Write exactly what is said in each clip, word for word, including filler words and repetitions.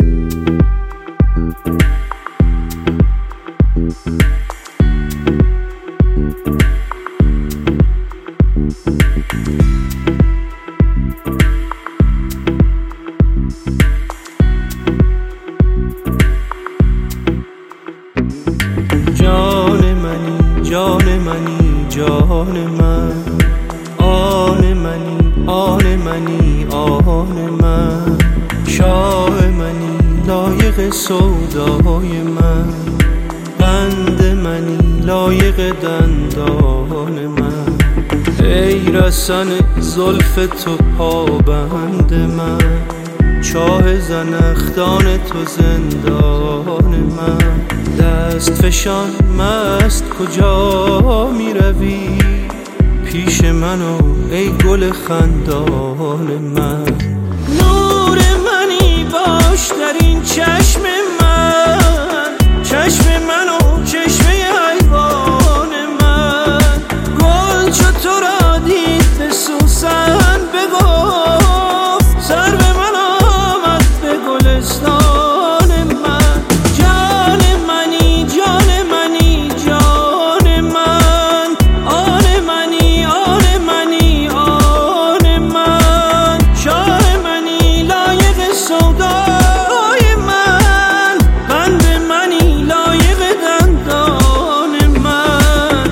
جان منی جان منی جان من، آن منی آن منی آن من، شاه منی لایق سودای من، بند منی لایق دندان من، ای رسن زلف تو پابند من، چاه زنخدان تو زندان من، دست فشان مست کجا می روی پیش منو ای گل خندان من، نور منی باش در این چشم من، چشم منو چشمه حیوان من، گل چو تو را دید به سوسن بگفت سر به من آمد به گلستان من، جان منی جان منی جان من، آن منی آن منی آن من، شاه منی لایق سودای من، بند منی لایق دندان من.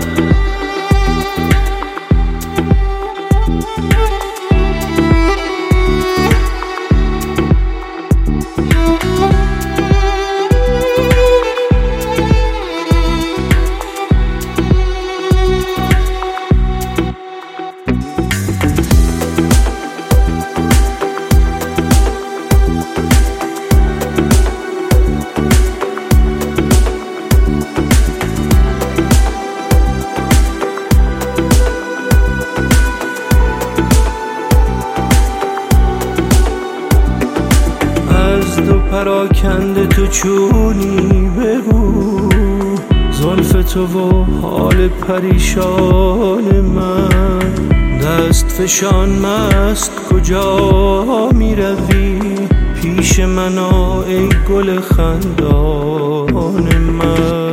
از دو پراکنده تو چونی بگو، زلف تو و حال پریشان من، دست فشان مست کجا می روی پیش من ای گل خندان من.